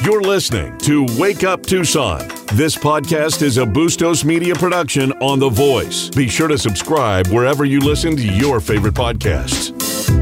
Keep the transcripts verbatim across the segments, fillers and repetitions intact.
You're listening to Wake Up Tucson. This podcast is a Bustos Media production on The Voice. Be sure to subscribe wherever you listen to your favorite podcasts.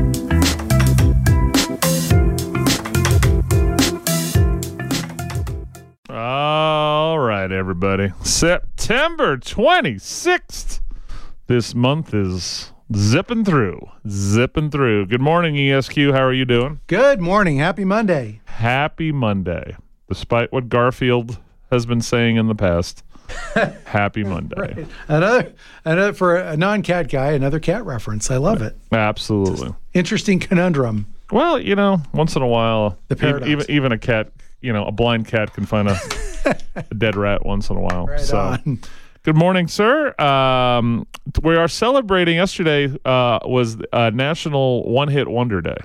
All right, everybody. September twenty-sixth. This month is zipping through, zipping through. Good morning, E S Q. How are you doing? Good morning. Happy Monday. Happy Monday. Despite what Garfield has been saying in the past, happy Monday. Right. Another, another for a non-cat guy, another cat reference. I love it. Absolutely. Interesting conundrum. Well, you know, once in a while, The paradox. even even a cat, you know, a blind cat can find a, a dead rat once in a while. Right so. on. Good morning, sir. Um, we are celebrating. Yesterday uh, was uh, National One Hit Wonder Day.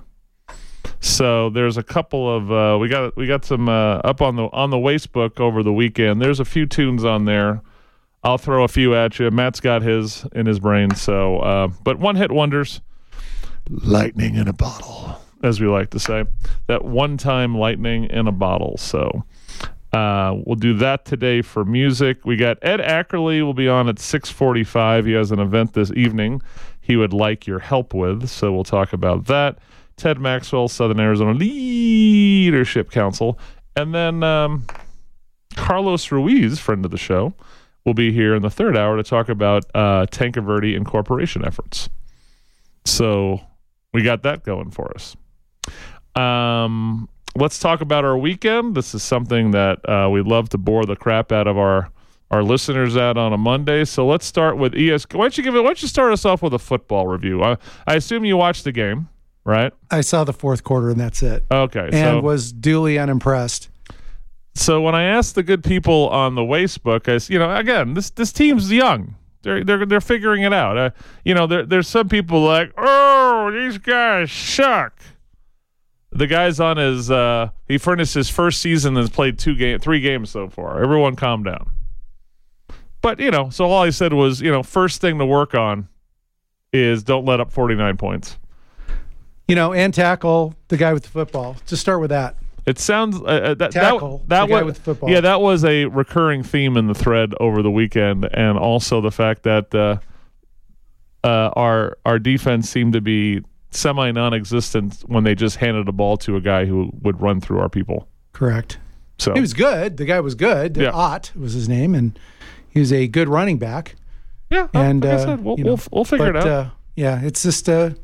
So there's a couple of uh, we got we got some uh, up on the on the Wastebook over the weekend. There's a few tunes on there. I'll throw a few at you. Matt's got his in his brain. So, uh, but one hit wonders, lightning in a bottle, as we like to say. That one time lightning in a bottle. So. Uh, we'll do that today for music. We got Ed Ackerley will be on at six forty-five. He has an event this evening he would like your help with, so we'll talk about that. Ted Maxwell, Southern Arizona Leadership Council. And then um, Carlos Ruiz, friend of the show, will be here in the third hour to talk about uh, Tanque Verde incorporation efforts. So we got that going for us. Um... Let's talk about our weekend. This is something that uh, we love to bore the crap out of our, our listeners at on a Monday. So let's start with E S Q. Why don't you give it? Why don't you start us off with a football review? I, I assume you watched the game, right? I saw the fourth quarter, and that's it. Okay, and so, was duly unimpressed. So when I asked the good people on the Wastebook, I, you know, again, this this team's young. They're they're they're figuring it out. Uh, you know, there there's some people like, oh, these guys suck. The guy's on his, uh, he furnished his first season and has played two game, three games so far. Everyone calm down. But, you know, so all I said was, you know, first thing to work on is don't let up forty-nine points. You know, and tackle the guy with the football. Just start with that. It sounds, uh, that, tackle that, that the guy was, with the football. Yeah, that was a recurring theme in the thread over the weekend. And also the fact that uh, uh, our our defense seemed to be semi non-existent when they just handed a ball to a guy who would run through our people. Correct. So he was good. The guy was good. Yeah. Ott was his name, and he was a good running back. Yeah, and like uh, I said, we'll, you know, we'll we'll figure but, it out. Uh, yeah, it's just uh,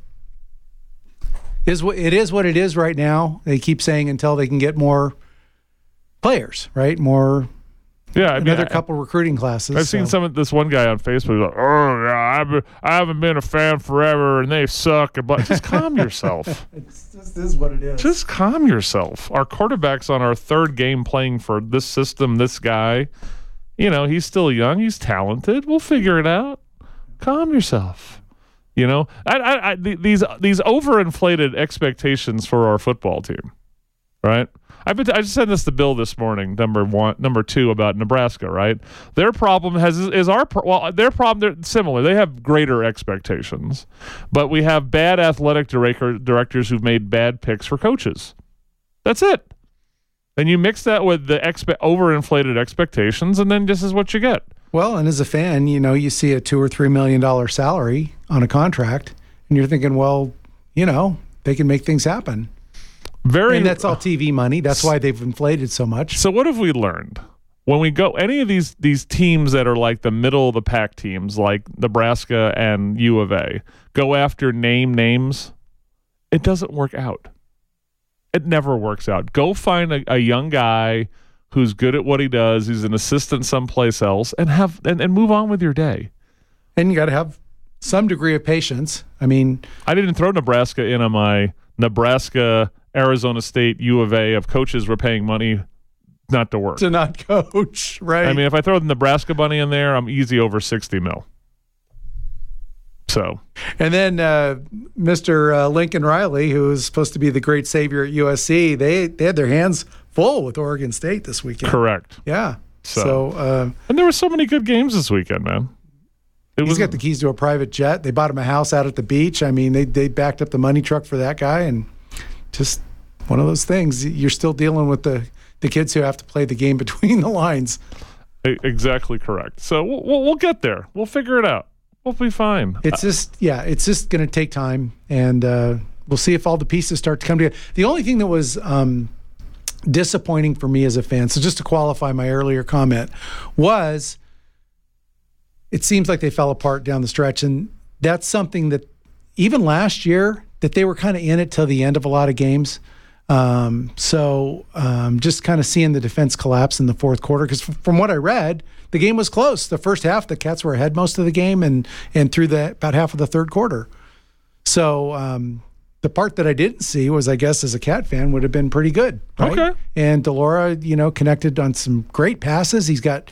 is what it is. What it is right now. They keep saying until they can get more players, right? More. Yeah, I mean, another I, couple recruiting classes. I've seen so. some of this one guy on Facebook like, oh yeah, I've, I haven't been a fan forever and they suck. But just calm yourself. It's just is what it is. Just calm yourself. Our quarterback's on our third game playing for this system. This guy, you know, he's still young. He's talented. We'll figure it out. Calm yourself. You know, I, I, I these these overinflated expectations for our football team, right? I've been t- I just sent this to Bill this morning. Number one, number two about Nebraska. Right, their problem has is our pro- well, their problem. They're similar. They have greater expectations, but we have bad athletic director, directors who've made bad picks for coaches. That's it. And you mix that with the expe- overinflated expectations, and then this is what you get. Well, and as a fan, you know, you see a two or three million dollar salary on a contract, and you're thinking, well, you know, they can make things happen. Very, and that's all T V money. That's why they've inflated so much. So what have we learned? When we go, any of these these teams that are like the middle of the pack teams, like Nebraska and U of A, go after name names, it doesn't work out. It never works out. Go find a, a young guy who's good at what he does, who's an assistant someplace else, and have and, and move on with your day. And you got to have some degree of patience. I mean, I didn't throw Nebraska in on my Nebraska, Arizona State, U of A of coaches we're paying money not to work. To not coach, right? I mean, if I throw the Nebraska bunny in there, I'm easy over sixty mil. So, and then uh, Mister Uh, Lincoln Riley, who is supposed to be the great savior at U S C, they they had their hands full with Oregon State this weekend. Correct. Yeah. So, so uh, and there were so many good games this weekend, man. It he's was, got the keys to a private jet. They bought him a house out at the beach. I mean, they they backed up the money truck for that guy, and just one of those things. You're still dealing with the, the kids who have to play the game between the lines. Exactly correct. So we'll, we'll, we'll get there. We'll figure it out. We'll be fine. It's just, yeah, it's just going to take time, and uh, we'll see if all the pieces start to come together. The only thing that was um, disappointing for me as a fan, so just to qualify my earlier comment, was it seems like they fell apart down the stretch, and that's something that even last year that they were kind of in it till the end of a lot of games. Um, so um, just kind of seeing the defense collapse in the fourth quarter, because f- from what I read, the game was close. The first half, the Cats were ahead most of the game, and and through the about half of the third quarter. So um, the part that I didn't see was, I guess, as a Cat fan, would have been pretty good. Right? Okay. And Delora, you know, connected on some great passes. He's got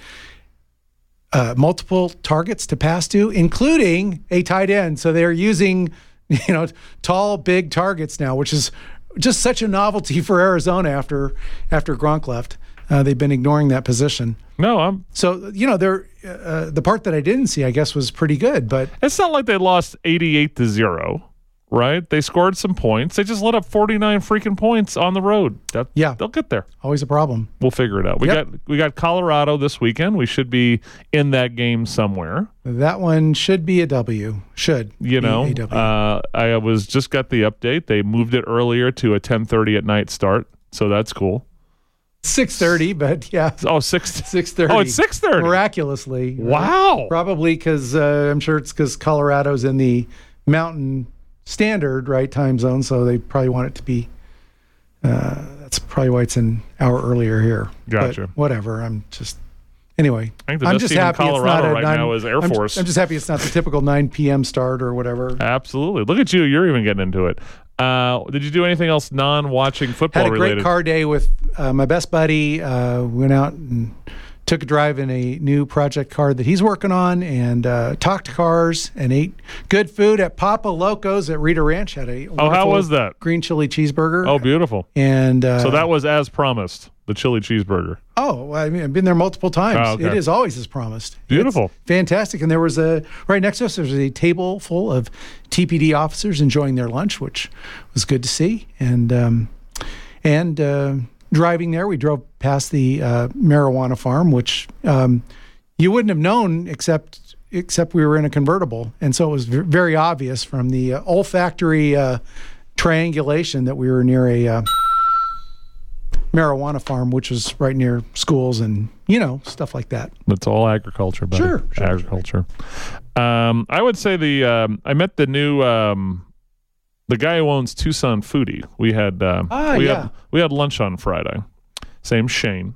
uh, multiple targets to pass to, including a tight end. So they're using, you know, tall, big targets now, which is just such a novelty for Arizona after after Gronk left. Uh, they've been ignoring that position. No, I'm. So, you know, they're, uh, the part that I didn't see, I guess, was pretty good. But It's not like they lost eighty-eight to zero, right? They scored some points. They just let up forty-nine freaking points on the road. That, Yeah. They'll get there. always a problem. We'll figure it out. We Yep. got we got Colorado this weekend. We should be in that game somewhere. That one should be a W. Should. You be know, a W. uh, I was just got the update. They moved it earlier to a ten thirty at night start, so that's cool. six thirty, but yeah. Oh, six. six thirty. Oh, it's six thirty. Miraculously. Wow. Probably because uh, I'm sure it's because Colorado's in the Mountain Standard, right, time zone, so they probably want it to be, uh, that's probably why it's an hour earlier here. Gotcha. But whatever, I'm just, anyway. I think the I'm best just team in happy it's not Colorado a right nine, now is Air I'm, Force. I'm just happy it's not the typical nine p.m. start or whatever. Absolutely. Look at you. You're even getting into it. Uh, did you do anything else non-watching football Had a great related? car day with uh, my best buddy. Uh, went out and took a drive in a new project car that he's working on, and uh, talked cars and ate good food at Papa Loco's at Rita Ranch. Had a Oh, how wonderful was that? green chili cheeseburger. Oh, beautiful. And uh, So that was as promised, the chili cheeseburger. oh, I mean, I've been there multiple times. Oh, okay. It is always as promised. Beautiful. It's fantastic. And there was a right next to us. There was a table full of T P D officers enjoying their lunch, which was good to see. And um, and uh, driving there, we drove past the uh, marijuana farm, which um, you wouldn't have known except except we were in a convertible, and so it was v- very obvious from the uh, olfactory uh, triangulation that we were near a uh, marijuana farm, which was right near schools and, you know, stuff like that. That's all agriculture, buddy. Sure, sure, agriculture. Um, I would say the um, I met the new um, the guy who owns Tucson Foodie. We had um, Ah, we yeah. had we had lunch on Friday. Same Shane,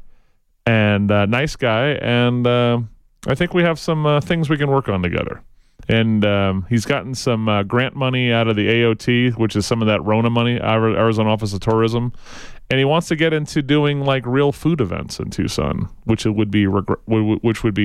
and uh, nice guy, and uh, I think we have some uh, things we can work on together. And um, he's gotten some uh, grant money out of the A O T, which is some of that Rona money, Ari- Arizona Office of Tourism. And he wants to get into doing like real food events in Tucson, which it would be, regr- which would be,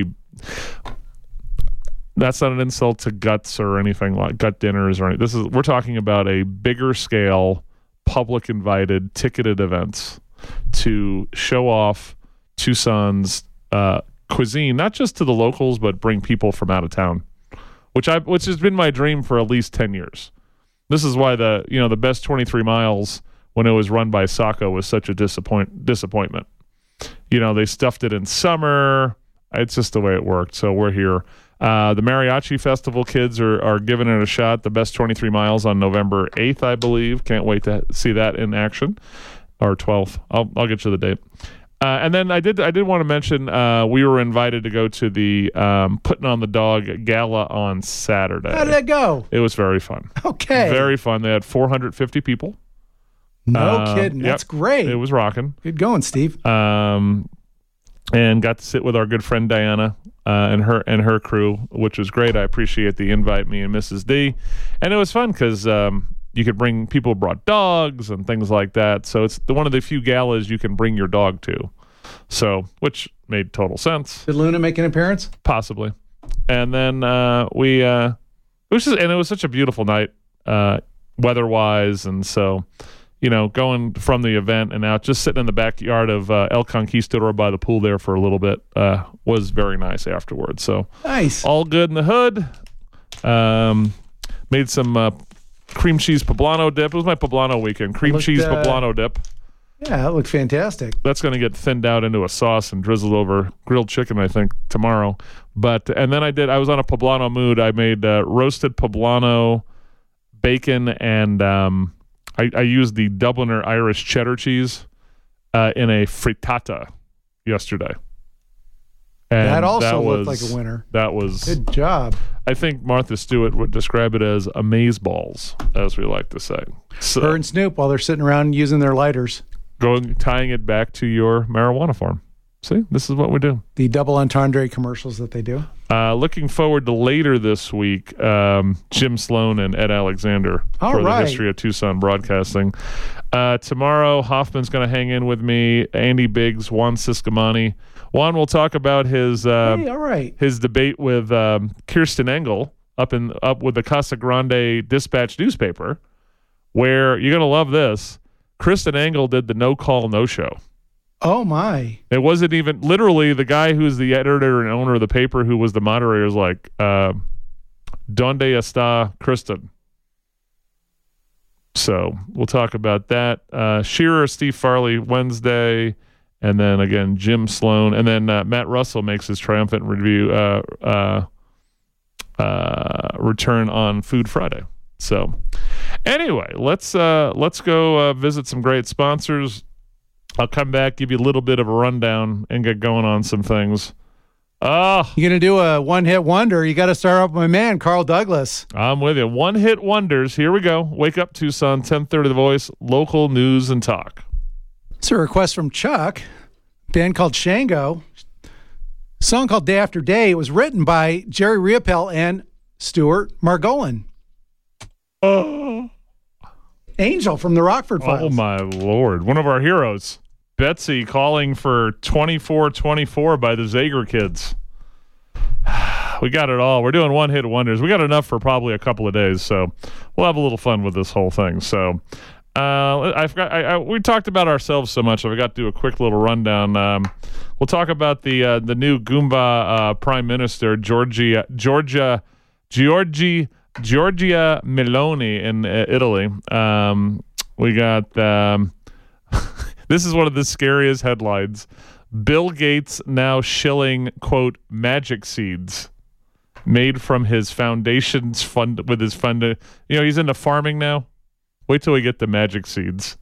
that's not an insult to guts or anything like gut dinners or anything. This is, we're talking about a bigger scale, public invited, ticketed events to show off Tucson's uh, cuisine, not just to the locals, but bring people from out of town. Which I which has been my dream for at least ten years. This is why the you know the best twenty-three miles when it was run by Saco was such a disappoint disappointment. You know, they stuffed it in summer. It's just the way it worked. So we're here. Uh, the Mariachi Festival kids are are giving it a shot. The best twenty-three miles on November eighth, I believe. Can't wait to see that in action. Or twelfth. I'll I'll get you the date. Uh, and then I did I did want to mention uh, we were invited to go to the um, Putting on the Dog Gala on Saturday. How did that go? It was very fun. Okay. Very fun. They had four hundred fifty people. No Uh, kidding. yep. That's great. It was rocking. Good going, Steve. Um, and got to sit with our good friend Diana uh, and her and her crew, which was great. I appreciate the invite, me and Missus D. And it was fun because um, you could bring people who brought dogs and things like that. So it's the, one of the few galas you can bring your dog to. So, which made total sense. Did Luna make an appearance? Possibly. And then uh, we, uh, it was just, and it was such a beautiful night, uh, weather-wise. And so, you know, going from the event and out, just sitting in the backyard of uh, El Conquistador by the pool there for a little bit uh, was very nice afterwards. So Nice. all good in the hood. Um, made some uh, cream cheese poblano dip. It was my poblano weekend. Cream looked, cheese uh, poblano dip. Yeah, that looked fantastic. That's going to get thinned out into a sauce and drizzled over grilled chicken, I think, tomorrow. But and then I did. I was on a poblano mood. I made uh, roasted poblano, bacon, and um, I, I used the Dubliner Irish cheddar cheese uh, in a frittata yesterday. And that also that looked was, like a winner. That was Good job. I think Martha Stewart would describe it as amazeballs, as we like to say. So, Her and Snoop while they're sitting around using their lighters. going tying it back to your marijuana farm. See, this is what we do. The double entendre commercials that they do. Uh, looking forward to later this week, um, Jim Sloan and Ed Alexander All for right. the history of Tucson broadcasting. Uh, tomorrow, Hoffman's going to hang in with me, Andy Biggs, Juan Ciscomani. Juan will talk about his uh, Hey, all right. his debate with um, Kirsten Engel up in up with the Casa Grande Dispatch newspaper, where you're going to love this. Kristen Engel did the no call, no show. Oh, my. It wasn't even literally the guy who's the editor and owner of the paper who was the moderator was like, uh, Donde está Kristen? So we'll talk about that. Uh, Shearer, Steve Farley, Wednesday. And then again, Jim Sloan. And then uh, Matt Russell makes his triumphant review uh, uh, uh, return on Food Friday. So anyway, let's uh, let's go uh, visit some great sponsors. I'll come back, give you a little bit of a rundown, and get going on some things. Oh, You're going to do a one-hit wonder. You got to start off with my man, Carl Douglas. I'm with you. One-hit wonders. Here we go. Wake up, Tucson, ten thirty The Voice, local news and talk. It's a request from Chuck, a band called Shango. A song called Day After Day. It was written by Jerry Riopel and Stuart Margolin. Oh, Angel from the Rockford Files. oh my Lord. One of our heroes. Betsy calling for twenty-four twenty-four by the Zager Kids. We got it all. We're doing one-hit wonders. We got enough for probably a couple of days, so we'll have a little fun with this whole thing. So uh, I forgot. I, I, we talked about ourselves so much, so we got to do a quick little rundown. Um, we'll talk about the uh, the new Goomba uh, Prime Minister, Giorgia Georgia Giorgi Giorgia Meloni in uh, Italy. Um, we got. Um, This is one of the scariest headlines. Bill Gates now shilling, quote, magic seeds made from his foundation's fund with his fund. You know, he's into farming now. Wait till we get the magic seeds.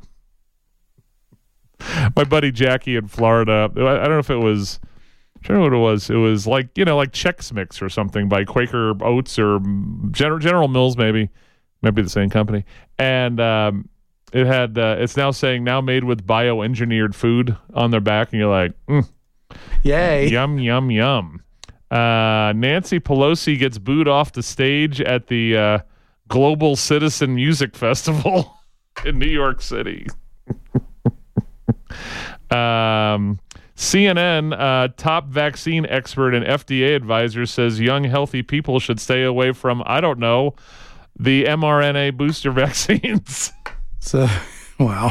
My buddy Jackie in Florida, I don't know if it was, I don't know what it was. It was like, you know, like Chex Mix or something by Quaker Oats or General, General Mills, maybe. Maybe the same company. And, um, It had. Uh, it's now saying now made with bioengineered food on their back, and you're like, mm, Yay! yum yum yum. Uh, Nancy Pelosi gets booed off the stage at the uh, Global Citizen Music Festival in New York City. um, C N N uh, top vaccine expert and F D A advisor says young healthy people should stay away from I don't know the mRNA booster vaccines. So, wow.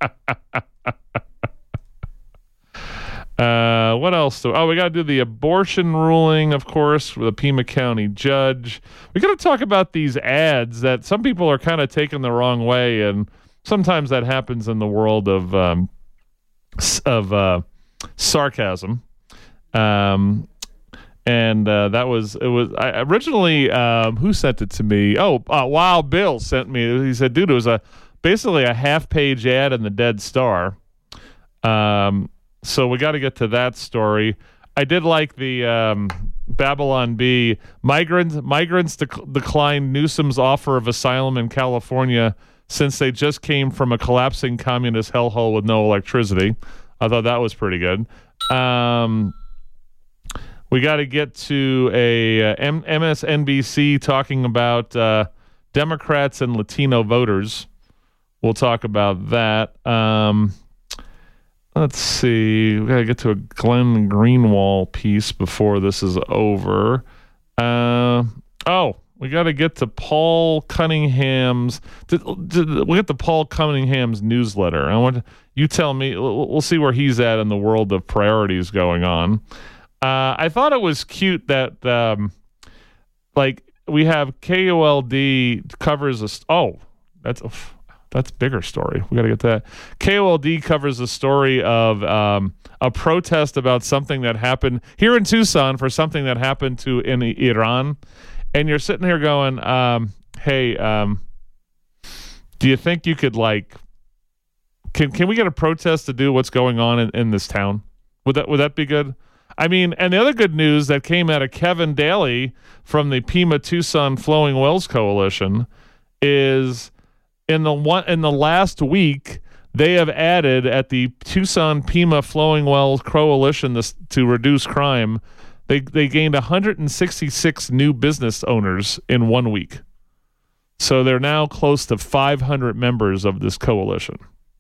uh, what else? Do, oh, we got to do the abortion ruling, of course, with a Pima County judge. We got to talk about these ads that some people are kind of taking the wrong way, and sometimes that happens in the world of um, of uh, sarcasm. Um, and uh, that was it. Was I originally um, who sent it to me? Oh, uh, Wild Bill sent me. He said, "Dude, it was a." Basically a half-page ad in the Dead Star. Um, so we got to get to that story. I did like the um, Babylon Bee. Migrants migrants dec- declined Newsom's offer of asylum in California since they just came from a collapsing communist hellhole with no electricity. I thought that was pretty good. Um, we got to get to a uh, M- M S N B C talking about uh, Democrats and Latino voters. We'll talk about that. Um, let's see. We got to get to a Glenn Greenwald piece before this is over. Uh, oh, we got to get to Paul Cunningham's. We get to Paul Cunningham's newsletter. I want you tell me. We'll see where he's at in the world of priorities going on. Uh, I thought it was cute that, um, like, we have K O L D covers a. Oh. That's oof, that's bigger story. We got to get that. K O L D covers the story of um, a protest about something that happened here in Tucson for something that happened to in Iran, and you're sitting here going, um, "Hey, um, do you think you could like can can we get a protest to do what's going on in, in this town? Would that would that be good?" I mean, and the other good news that came out of Kevin Daly from the Pima Tucson Flowing Wells Coalition is in the one in the last week they have added at the Tucson Pima Flowing Wells Coalition this, to reduce crime. They they gained one hundred sixty-six new business owners in one week, so they're now close to five hundred members of this coalition.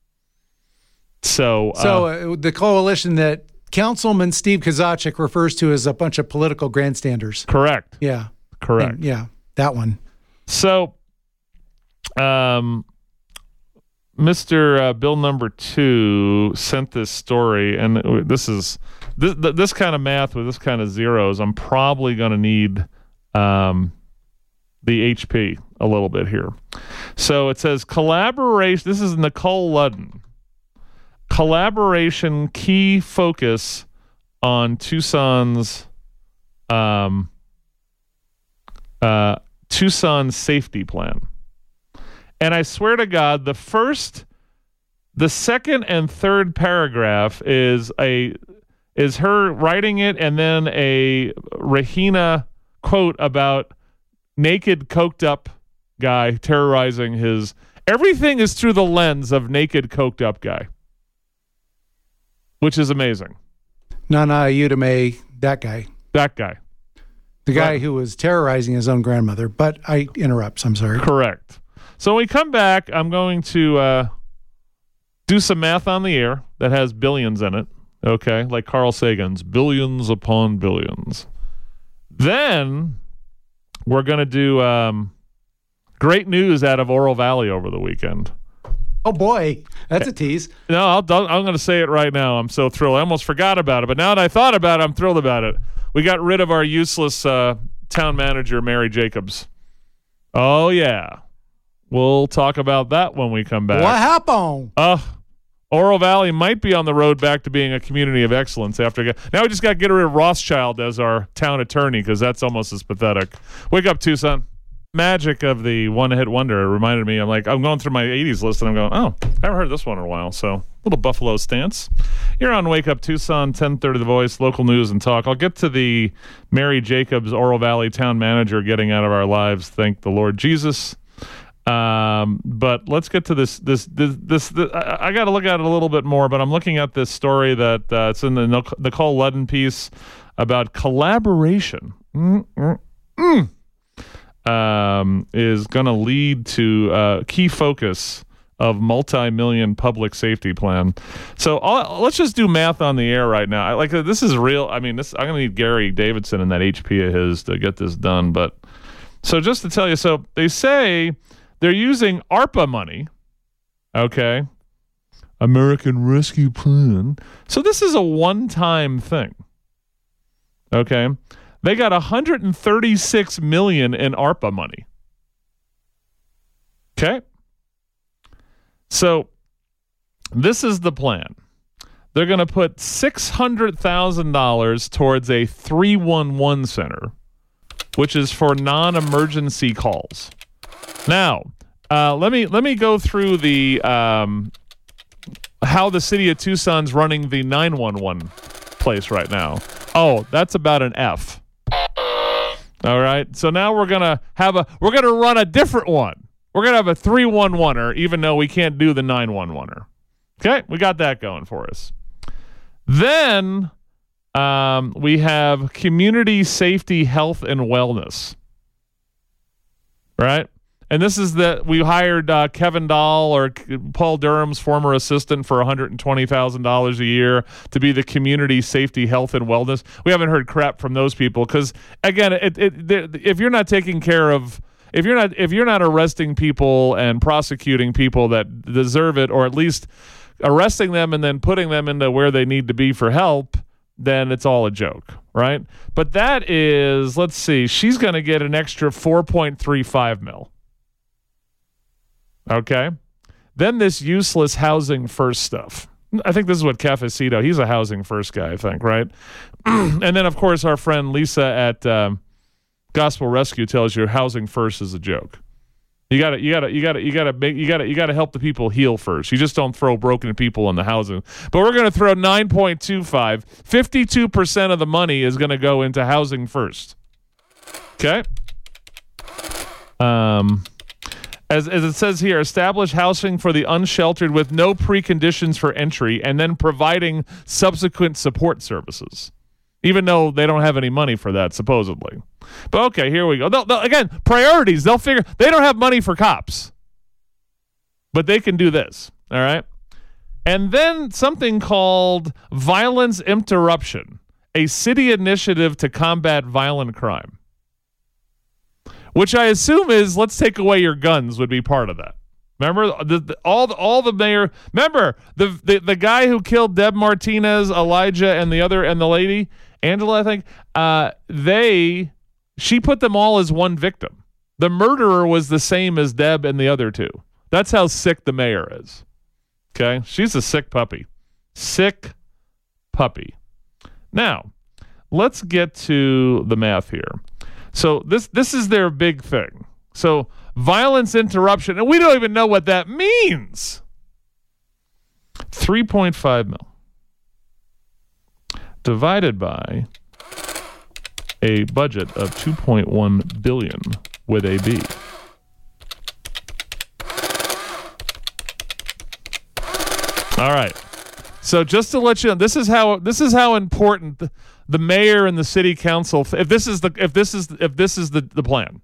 So, so uh, uh, the coalition that Councilman Steve Kozachik refers to as a bunch of political grandstanders. Correct. Yeah. Correct. And, yeah, that one. So, um, Mister Uh, Bill Number Two sent this story, and this is this this kind of math with this kind of zeros. I'm probably going to need um, the H P a little bit here. So it says collaboration. This is Nicole Ludden. Collaboration key focus on Tucson's um, uh, Tucson safety plan. And I swear to God, the first, the second and third paragraph is a is her writing it, and then a Rahina quote about naked, coked up guy terrorizing his. Everything is through the lens of naked, coked up guy, which is amazing. Nana Udame, that guy. That guy. The guy Right. who was terrorizing his own grandmother. But I interrupt. I'm sorry. Correct. So when we come back, I'm going to uh, do some math on the air that has billions in it. Okay, like Carl Sagan's billions upon billions. Then we're going to do um, great news out of Oro Valley over the weekend. Oh, boy. That's a tease. No, I'll, I'm going to say it right now. I'm so thrilled. I almost forgot about it, but now that I thought about it, I'm thrilled about it. We got rid of our useless uh, town manager, Mary Jacobs. Oh, yeah. We'll talk about that when we come back. What happened? Uh, Oro Valley might be on the road back to being a community of excellence after. Now we just got to get rid of Rothschild as our town attorney because that's almost as pathetic. Wake up, Tucson. Magic of the one-hit wonder reminded me. I'm like, I'm going through my eighties list and I'm going, oh, I haven't heard this one in a while. So, little Buffalo stance. You're on Wake Up Tucson, ten thirty The Voice, local news and talk. I'll get to the Mary Jacobs, Oro Valley town manager getting out of our lives. Thank the Lord Jesus. Um, but let's get to this. This, this, this. this I, I got to look at it a little bit more. But I'm looking at this story that uh, it's in the Nicole Ludden piece about collaboration. Mm-mm-mm. Um, is going to lead to uh, key focus of multi-million public safety plan. So I'll, let's just do math on the air right now. I, like this is real. I mean, this I'm going to need Gary Davidson and that H P of his to get this done. But so just to tell you, so they say they're using ARPA money. Okay, American Rescue Plan. So this is a one-time thing. Okay. They got one hundred thirty-six million dollars in ARPA money. Okay? So this is the plan. They're going to put six hundred thousand dollars towards a three one one center, which is for non-emergency calls. Now, uh, let me let me go through the um, how the city of Tucson's running the nine one one place right now. Oh, that's about an F. All right. So now we're going to have a, we're going to run a different one. We're going to have a three one one-er, even though we can't do the nine one one-er. Okay. We got that going for us. Then um, we have community safety, health, and wellness. Right. And this is that we hired uh, Kevin Dahl or Paul Durham's former assistant for one hundred twenty thousand dollars a year to be the community safety, health, and wellness. We haven't heard crap from those people because, again, it, it, if you're not taking care of, if you're not if you're not arresting people and prosecuting people that deserve it, or at least arresting them and then putting them into where they need to be for help, then it's all a joke, right? But that is, let's see, she's going to get an extra four point three five mil. Okay. Then this useless housing first stuff. I think this is what Cafecito, he's a housing first guy, I think, right? And then, of course, our friend Lisa at um, Gospel Rescue tells you housing first is a joke. You gotta, you gotta, you gotta, you gotta make, you gotta, you gotta help the people heal first. You just don't throw broken people in the housing. But we're gonna throw nine point two five. fifty-two percent of the money is gonna go into housing first. Okay. Um, as as it says here, establish housing for the unsheltered with no preconditions for entry, and then providing subsequent support services, even though they don't have any money for that supposedly. But okay, here we go. They'll, they'll, again, priorities. They'll figure. They don't have money for cops, but they can do this. All right. And then something called violence interruption, a city initiative to combat violent crime, which I assume is let's take away your guns would be part of that. Remember the, the, all the, all the mayor. Remember the, the the guy who killed Deb Martinez, Elijah, and the other and the lady Angela. I think uh, they. She put them all as one victim. The murderer was the same as Deb and the other two. That's how sick the mayor is. Okay? She's a sick puppy. Sick puppy. Now, let's get to the math here. So this this is their big thing. So violence interruption, and we don't even know what that means. three point five mil divided by a budget of two point one billion with a B. All right. So just to let you know, this is how this is how important the, the mayor and the city council. If this is the if this is if this is the, the plan.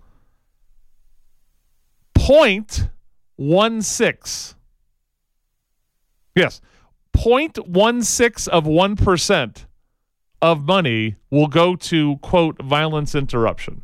Point one six. Yes, point one six of one percent of money will go to, quote, violence interruption.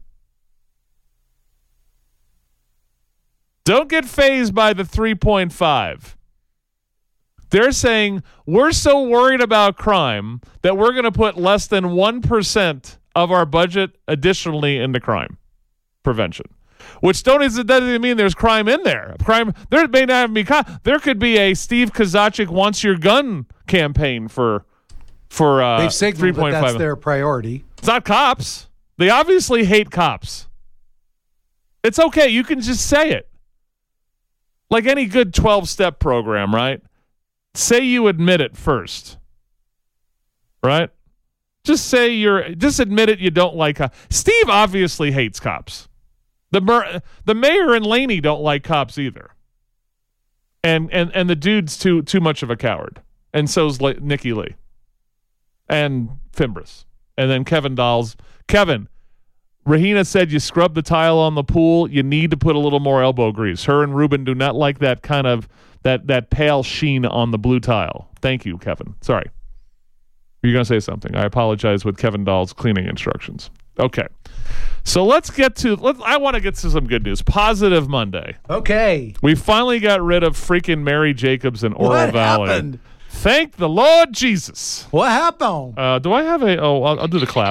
Don't get fazed by the three point five. They're saying we're so worried about crime that we're going to put less than one percent of our budget additionally into crime prevention, which don't doesn't even mean there's crime in there. Crime there may not be. There could be a Steve Kozachik wants your gun campaign for for uh, they've signaled that that's their priority. It's not cops. They obviously hate cops. It's okay. You can just say it. Like any good twelve-step program, right? Say you admit it first. Right? Just say you're just admit it you don't like cops. Steve obviously hates cops. The mer- the mayor and Laney don't like cops either. And and and the dude's too too much of a coward. And so's Le- Nikki Lee. And Fimbris. And then Kevin Dolls. Kevin, Rahina said you scrub the tile on the pool. You need to put a little more elbow grease. Her and Ruben do not like that kind of, that that pale sheen on the blue tile. Thank you, Kevin. Sorry. You're going to say something. I apologize with Kevin Dahl's cleaning instructions. Okay. So let's get to, let's, I want to get to some good news. Positive Monday. Okay. We finally got rid of freaking Mary Jacobs and Oral What Valley. happened? Thank the Lord Jesus. What happened? Uh, do I have a, oh, I'll, I'll do the clap.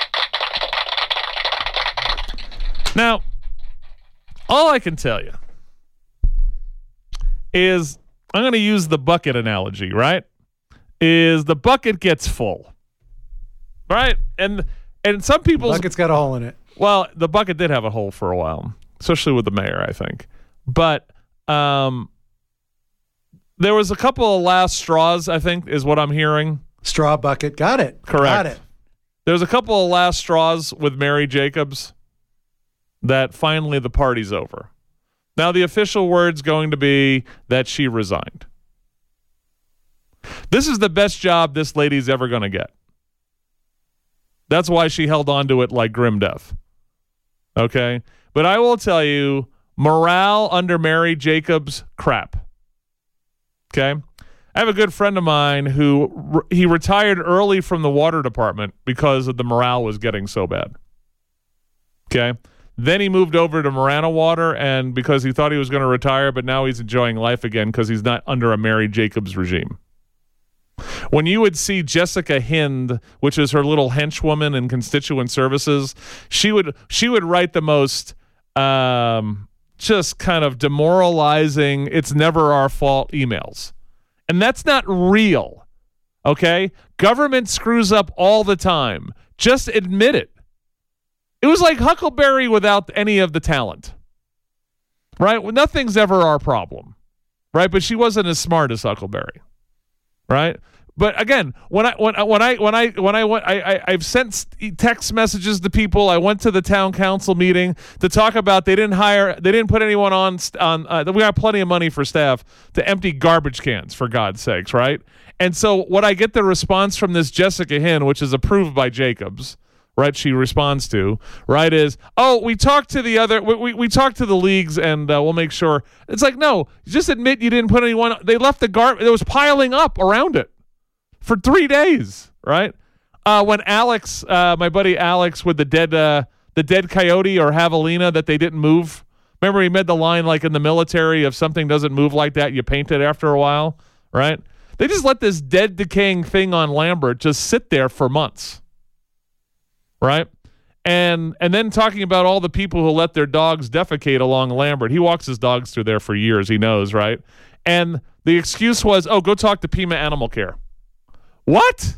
Now, all I can tell you is I'm going to use the bucket analogy, right? Is the bucket gets full, right? And and some people's bucket's got a hole in it. Well, the bucket did have a hole for a while, especially with the mayor, I think. But um, there was a couple of last straws, I think, is what I'm hearing. Straw bucket. Got it. Correct. Got it. There was a couple of last straws with Mary Jacobs that finally the party's over. Now, the official word's going to be that she resigned. This is the best job this lady's ever going to get. That's why she held on to it like grim death. Okay? But I will tell you, morale under Mary Jacobs, crap. Okay? I have a good friend of mine who re- he retired early from the water department because of the morale was getting so bad. Okay? Then he moved over to Marana Water, and because he thought he was going to retire, but now he's enjoying life again because he's not under a Mary Jacobs regime. When you would see Jessica Hind, which is her little henchwoman in constituent services, she would she would write the most um, just kind of demoralizing, it's never our fault emails. And that's not real, okay? Government screws up all the time. Just admit it. It was like Huckleberry without any of the talent, right? Well, nothing's ever our problem, right? But she wasn't as smart as Huckleberry, right? But again, when I when when I when I when I went, I, I I've sent text messages to people. I went to the town council meeting to talk about they didn't hire, they didn't put anyone on on. Uh, we got plenty of money for staff to empty garbage cans, for God's sakes, right? And so what I get the response from this Jessica Hinn, which is approved by Jacobs, right? She responds to right is, oh, we talked to the other, we we, we talked to the leagues, and uh, we'll make sure. It's like, no, just admit you didn't put anyone. They left the garbage. It was piling up around it for three days, right? Uh, when Alex, uh, my buddy Alex, with the dead, uh, the dead coyote or javelina that they didn't move. Remember, he made the line like in the military: if something doesn't move like that, you paint it after a while, right? They just let this dead, decaying thing on Lambert just sit there for months, right? And and then talking about all the people who let their dogs defecate along Lambert. He walks his dogs through there for years. He knows, right? And the excuse was, oh, go talk to Pima Animal Care. What?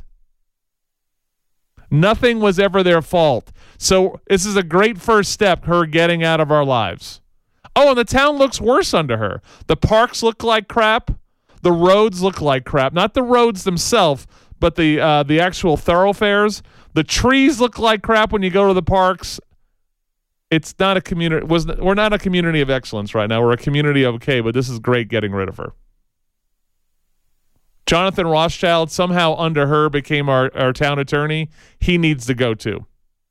Nothing was ever their fault. So this is a great first step, her getting out of our lives. Oh, and the town looks worse under her. The parks look like crap. The roads look like crap. Not the roads themselves, but the uh, the actual thoroughfares. The trees look like crap when you go to the parks. It's not a community. Was we're not a community of excellence right now. We're a community of okay, but this is great getting rid of her. Jonathan Rothschild somehow under her became our, our town attorney. He needs to go too.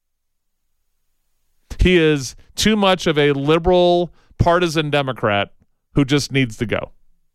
He is too much of a liberal partisan Democrat who just needs to go.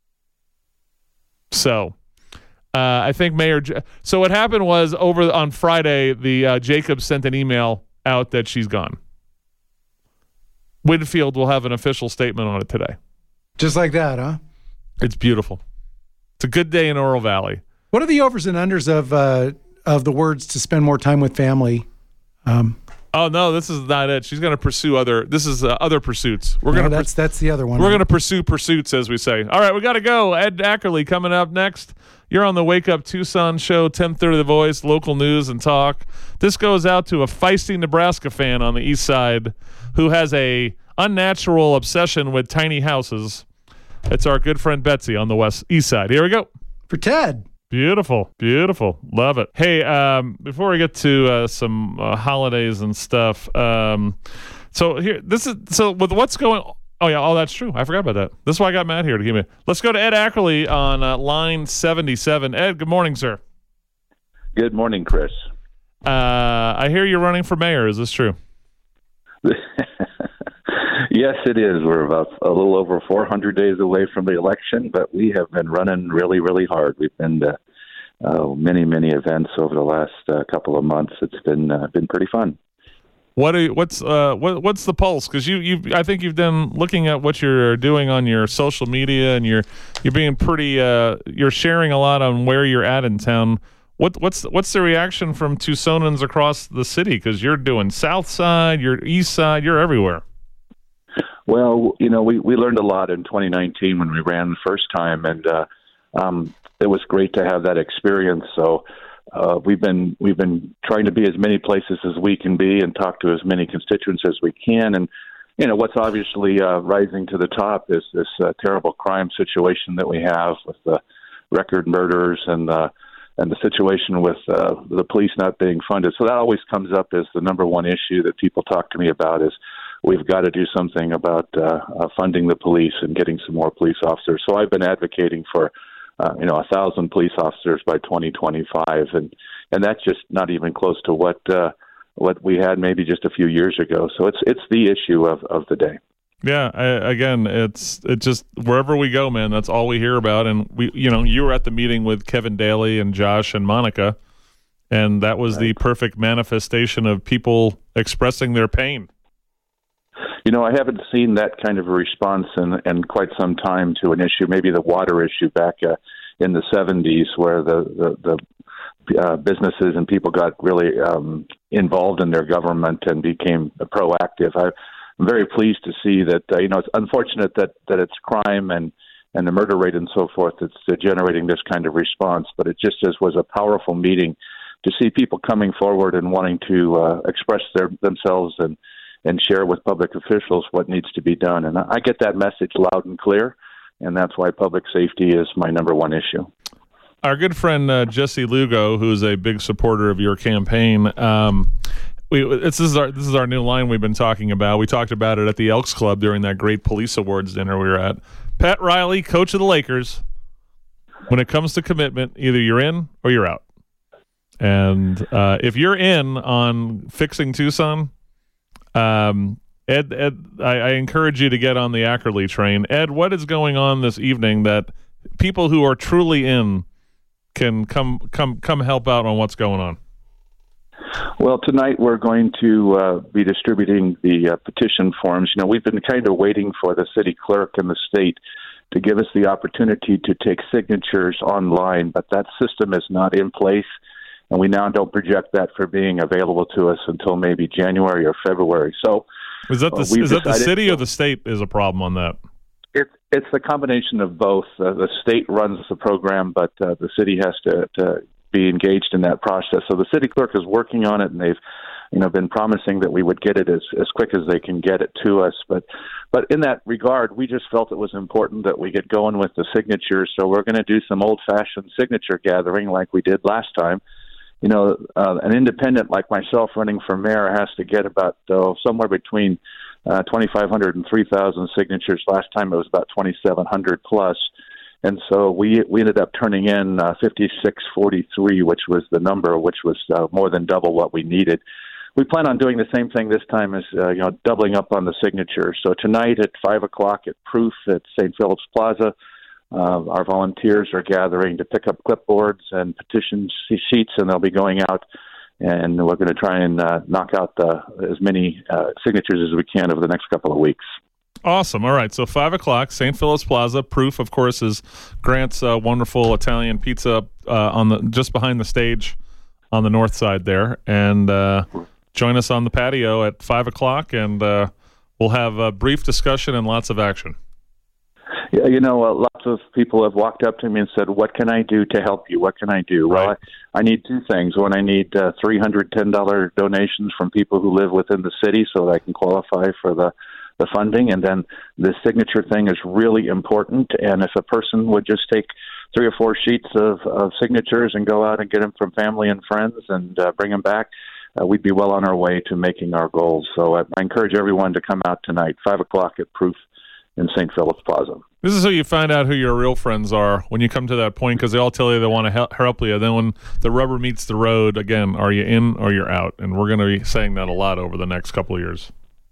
So uh, I think Mayor. J- so what happened was over on Friday, the uh, Jacobs sent an email out that she's gone. Winfield will have an official statement on it today. Just like that, huh? It's beautiful. It's a good day in Oro Valley. What are the overs and unders of uh, of the words to spend more time with family? Um, oh no, this is not it. She's going to pursue other. This is uh, other pursuits. We're no, going to. That's pers- that's the other one. We're right? going to pursue pursuits, as we say. All right, we got to go. Ed Ackerley coming up next. You're on the Wake Up Tucson show, ten thirty The Voice, local news and talk. This goes out to a feisty Nebraska fan on the east side who has a unnatural obsession with tiny houses. It's our good friend Betsy on the west east side. Here we go. For Ted. Beautiful. Beautiful. Love it. Hey, um, before we get to uh, some uh, holidays and stuff, um, so here, this is, so with what's going oh yeah, oh, that's true. I forgot about that. This is why I got Matt here to give me. Let's go to Ed Ackerley on uh, line seventy-seven. Ed, good morning, sir. Good morning, Chris. Uh, I hear you're running for mayor. Is this true? Yes, it is. We're about a little over four hundred days away from the election, but we have been running really, really hard. We've been to uh, many, many events over the last uh, couple of months. It's been uh, been pretty fun. What are you, what's uh what, what's the pulse? Because you you I think you've been looking at what you're doing on your social media, and you're you're being pretty uh you're sharing a lot on where you're at in town. What what's what's the reaction from Tucsonans across the city? Because you're doing South Side, you're East Side, you're everywhere. Well, you know, we, we learned a lot in twenty nineteen when we ran the first time, and uh, um, it was great to have that experience. So uh, we've been we've been trying to be as many places as we can be and talk to as many constituents as we can. And you know, what's obviously uh, rising to the top is this uh, terrible crime situation that we have with the record murders and the and the situation with uh, the police not being funded. So that always comes up as the number one issue that people talk to me about is we've got to do something about uh, uh, funding the police and getting some more police officers. So I've been advocating for, uh, you know, a thousand police officers by twenty twenty-five, and and that's just not even close to what uh, what we had maybe just a few years ago. So it's it's the issue of, of the day. Yeah, I, again, it's it just wherever we go, man. That's all we hear about. And we, you know, you were at the meeting with Kevin Daly and Josh and Monica, and that was right. The perfect manifestation of people expressing their pain. You know, I haven't seen that kind of a response in, in quite some time to an issue, maybe the water issue back uh, in the seventies, where the, the, the uh, businesses and people got really um, involved in their government and became proactive. I, I'm very pleased to see that, uh, you know, it's unfortunate that, that it's crime and, and the murder rate and so forth that's uh, generating this kind of response, but it just is, was a powerful meeting to see people coming forward and wanting to uh, express their, themselves and, and share with public officials what needs to be done. And I get that message loud and clear, and that's why public safety is my number one issue. Our good friend uh, Jesse Lugo, who's a big supporter of your campaign, um, we this is our this is our new line we've been talking about. We talked about it at the Elks Club during that great police awards dinner we were at. Pat Riley, coach of the Lakers. When it comes to commitment, either you're in or you're out. And uh, if you're in on fixing Tucson, um, Ed, Ed, I, I encourage you to get on the Ackerley train. Ed, what is going on this evening that people who are truly in can come come come help out on what's going on? Well, tonight we're going to uh, be distributing the uh, petition forms. You know, we've been kind of waiting for the city clerk in the state to give us the opportunity to take signatures online, but that system is not in place, and we now don't project that for being available to us until maybe January or February. So, is that the, uh, is that the city or the state is a problem on that? It's it's a combination of both. Uh, the state runs the program, but uh, the city has to, to be engaged in that process. So the city clerk is working on it, and they've, you know, been promising that we would get it as, as quick as they can get it to us. But but in that regard, we just felt it was important that we get going with the signatures. So we're going to do some old-fashioned signature gathering like we did last time. You know, uh, an independent like myself running for mayor has to get about uh, somewhere between uh, twenty-five hundred and three thousand signatures. Last time it was about twenty-seven hundred plus. And so we we ended up turning in uh, fifty-six forty-three, which was the number, which was uh, more than double what we needed. We plan on doing the same thing this time, as uh, you know, doubling up on the signatures. So tonight at five o'clock at Proof at Saint Philip's Plaza, uh, our volunteers are gathering to pick up clipboards and petition sheets, and they'll be going out, and we're going to try and uh, knock out the, as many uh, signatures as we can over the next couple of weeks. Awesome. All right. So five o'clock, Saint Philip's Plaza. Proof, of course, is Grant's uh, wonderful Italian pizza uh, on the just behind the stage on the north side there. And uh, join us on the patio at five o'clock, and uh, we'll have a brief discussion and lots of action. Yeah, you know, uh, lots of people have walked up to me and said, "What can I do to help you? What can I do?" Right. Well, I, I need two things. One, I need uh, three hundred ten dollars donations from people who live within the city so that I can qualify for the the funding, and then the signature thing is really important. And if a person would just take three or four sheets of, of signatures and go out and get them from family and friends and uh, bring them back, uh, we'd be well on our way to making our goals. So I, I encourage everyone to come out tonight, five o'clock at Proof in Saint Philip's Plaza. This is how you find out who your real friends are, when you come to that point, because they all tell you they want to help, help you. Then when the rubber meets the road, again, are you in or you're out? And we're going to be saying that a lot over the next couple of years.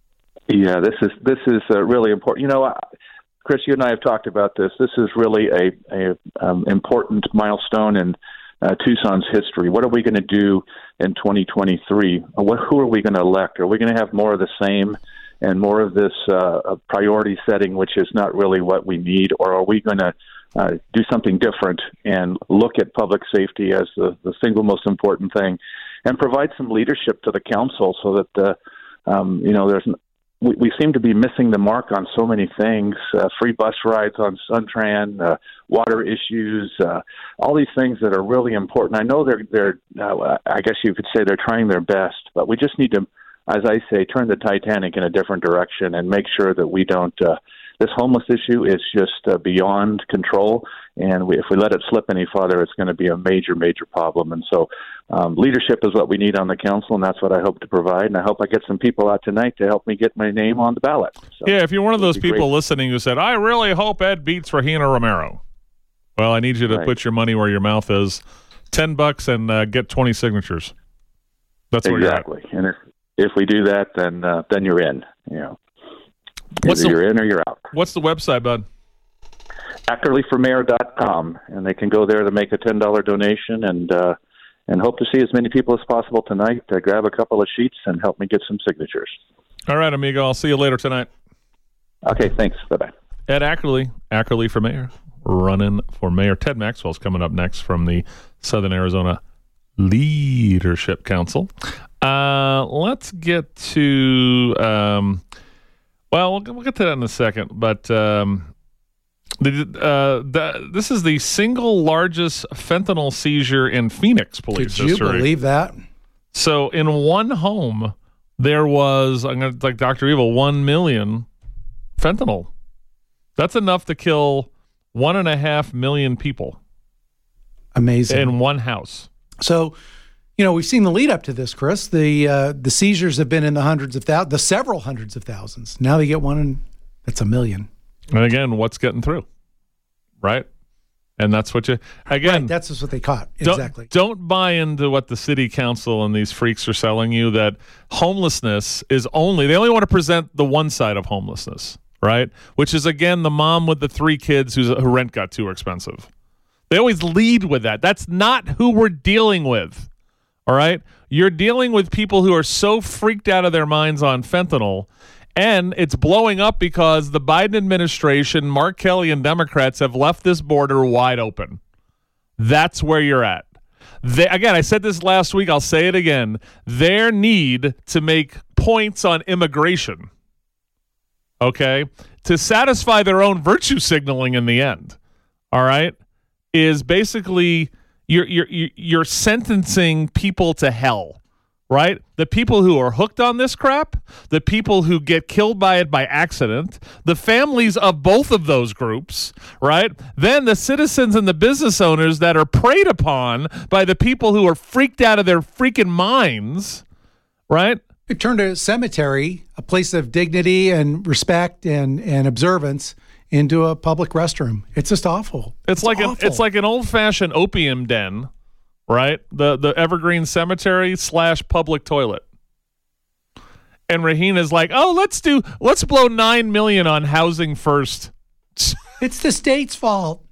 Yeah, this is this is uh, really important. You know, Chris, you and I have talked about this. This is really a, a um, important milestone in uh, Tucson's history. What are we going to do in twenty twenty-three? What, who are we going to elect? Are we going to have more of the same and more of this uh, priority setting, which is not really what we need? Or are we going to uh, do something different and look at public safety as the, the single most important thing and provide some leadership to the council so that, uh, um, you know, there's We, we seem to be missing the mark on so many things, uh, free bus rides on Suntran, uh, water issues, uh, all these things that are really important. I know they're, they're uh, I guess you could say they're trying their best, but we just need to, as I say, turn the Titanic in a different direction and make sure that we don't, uh, this homeless issue is just uh, beyond control. And we, if we let it slip any farther, it's going to be a major, major problem. And so um, leadership is what we need on the council, and that's what I hope to provide. And I hope I get some people out tonight to help me get my name on the ballot. So, yeah, if you're one of those people great. listening who said, I really hope Ed beats Regina Romero. Well, I need you to right. put your money where your mouth is. Ten bucks and uh, get twenty signatures. That's where exactly. you're at. And if, if we do that, then uh, then you're in. You know, What's either the, you're in or you're out. What's the website, bud? ackerley for mayor dot com, and they can go there to make a ten dollars donation, and uh, and hope to see as many people as possible tonight to grab a couple of sheets and help me get some signatures. All right, amigo. I'll see you later tonight. Okay, thanks. Bye-bye. Ed Ackerley, Ackerley for mayor, running for mayor. Ted Maxwell's coming up next from the Southern Arizona Leadership Council. Uh, let's get to... Um, Well, we'll, we'll get to that in a second, but um, the, uh, the, this is the single largest fentanyl seizure in Phoenix police Could you history. believe that? So in one home, there was, I'm going to like Doctor Evil, one million fentanyl. That's enough to kill one and a half million people. Amazing. In one house. So, you know, we've seen the lead up to this, Chris. The uh, the seizures have been in the hundreds of thousands, the several hundreds of thousands. Now they get one, and that's a million. And again, what's getting through, right? And that's what you again. Right, that's just what they caught. Don't, Exactly. Don't buy into what the city council and these freaks are selling you. That homelessness is only they only want to present the one side of homelessness, right? Which is again the mom with the three kids whose her rent got too expensive. They always lead with that. That's not who we're dealing with. All right? You're dealing with people who are so freaked out of their minds on fentanyl, and it's blowing up because the Biden administration, Mark Kelly, and Democrats have left this border wide open. That's where you're at. They, again, I said this last week. I'll say it again. Their need to make points on immigration, okay, to satisfy their own virtue signaling in the end, all right, is basically you're you're you're sentencing people to hell, right? The people who are hooked on this crap, the people who get killed by it by accident, the families of both of those groups, right? Then the citizens and the business owners that are preyed upon by the people who are freaked out of their freaking minds, right? It turned a cemetery, a place of dignity and respect and, and observance, into a public restroom. It's just awful. It's, it's like awful. an it's like an old-fashioned opium den, right? The the Evergreen Cemetery slash public toilet. And Rahina's like, oh, let's do let's blow nine million on housing first. It's the state's fault.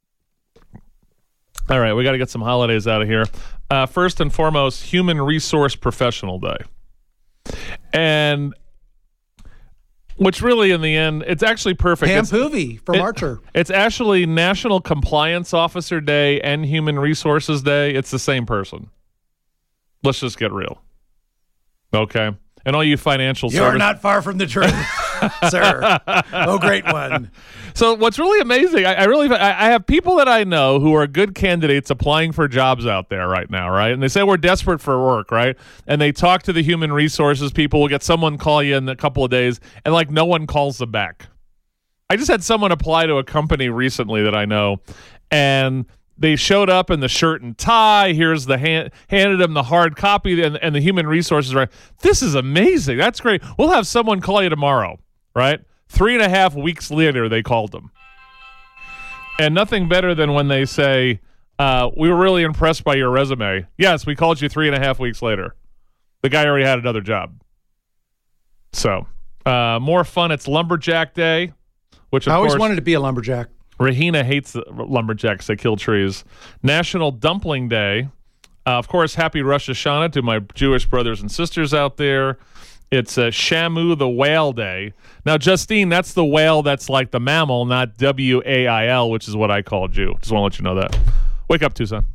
All right, we got to get some holidays out of here. Uh, first and foremost, Human Resource Professional Day, and which really, in the end, it's actually perfect. Pam it's, Poovey from it, Archer. It's actually National Compliance Officer Day and Human Resources Day. It's the same person. Let's just get real. Okay? And all you financial You're service- not far from the truth, sir. Oh, great one. So what's really amazing, I, I really, I, I have people that I know who are good candidates applying for jobs out there right now, right? And they say we're desperate for work, right? And they talk to the human resources people. We'll get someone call you in a couple of days, and like no one calls them back. I just had someone apply to a company recently that I know, and they showed up in the shirt and tie. Here's the hand, handed them the hard copy, and, and the human resources, right? This is amazing. That's great. We'll have someone call you tomorrow, right? Three and a half weeks later, they called them. And nothing better than when they say, uh, we were really impressed by your resume. Yes, we called you three and a half weeks later. The guy already had another job. So, uh, more fun. It's Lumberjack Day, which of I always course, wanted to be a lumberjack. Rahina hates the lumberjacks that kill trees. National Dumpling Day. Uh, of course, happy Rosh Hashanah to my Jewish brothers and sisters out there. It's uh, Shamu the Whale Day. Now, Justine, that's the whale that's like the mammal, not W A I L, which is what I called you. Just want to let you know that. Wake up, Tucson.